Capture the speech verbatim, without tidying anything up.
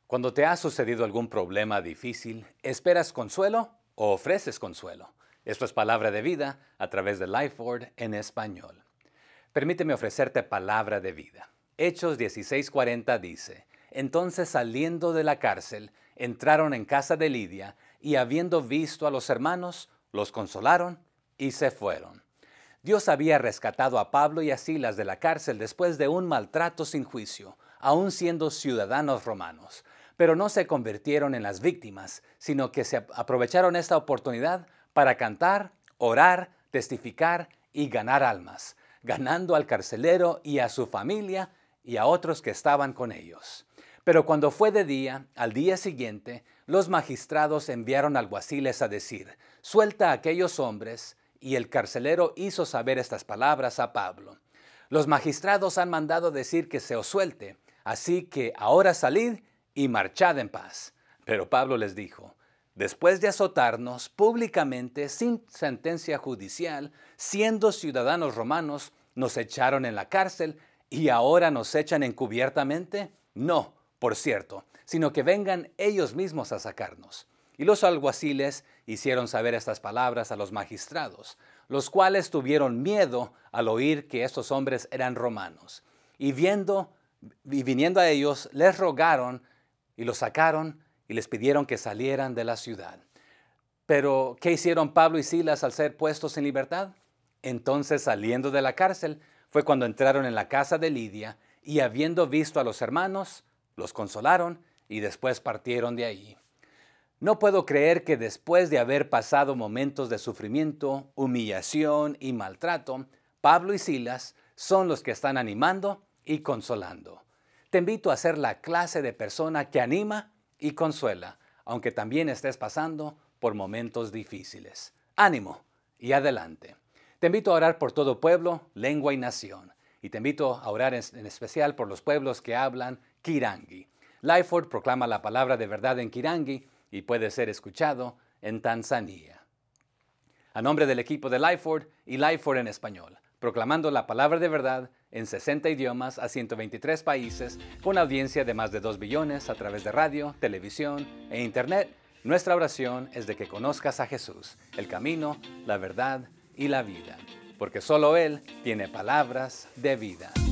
Cuando te ha sucedido algún problema difícil, ¿esperas consuelo o ofreces consuelo? Esto es Palabra de Vida a través de Lifeword en español. Permíteme ofrecerte palabra de vida. Hechos dieciséis cuarenta dice: Entonces, saliendo de la cárcel, entraron en casa de Lidia y, habiendo visto a los hermanos, los consolaron y se fueron. Dios había rescatado a Pablo y a Silas de la cárcel después de un maltrato sin juicio, aun siendo ciudadanos romanos. Pero no se convirtieron en las víctimas, sino que se aprovecharon esta oportunidad para cantar, orar, testificar y ganar almas, ganando al carcelero y a su familia y a otros que estaban con ellos. Pero cuando fue de día, al día siguiente, los magistrados enviaron alguaciles a decir: «Suelta a aquellos hombres», y el carcelero hizo saber estas palabras a Pablo: «Los magistrados han mandado decir que se os suelte, así que ahora salid y marchad en paz». Pero Pablo les dijo: «Después de azotarnos públicamente sin sentencia judicial, siendo ciudadanos romanos, nos echaron en la cárcel y ahora nos echan encubiertamente. No, por cierto, sino que vengan ellos mismos a sacarnos». Y los alguaciles hicieron saber estas palabras a los magistrados, los cuales tuvieron miedo al oír que estos hombres eran romanos. Y viendo y viniendo a ellos, les rogaron y los sacaron y les pidieron que salieran de la ciudad. Pero, ¿qué hicieron Pablo y Silas al ser puestos en libertad? Entonces, saliendo de la cárcel, fue cuando entraron en la casa de Lidia y, habiendo visto a los hermanos, los consolaron y después partieron de allí. No puedo creer que después de haber pasado momentos de sufrimiento, humillación y maltrato, Pablo y Silas son los que están animando y consolando. Te invito a ser la clase de persona que anima y consuela, aunque también estés pasando por momentos difíciles. Ánimo y adelante. Te invito a orar por todo pueblo, lengua y nación. Y te invito a orar en especial por los pueblos que hablan Kirangi. Lifeword proclama la palabra de verdad en Kirangi y puede ser escuchado en Tanzania. A nombre del equipo de Lifeword y Lifeword en español, proclamando la palabra de verdad en sesenta idiomas a ciento veintitrés países, con audiencia de más de dos billones a través de radio, televisión e internet, nuestra oración es de que conozcas a Jesús, el camino, la verdad y la vida, porque solo Él tiene palabras de vida.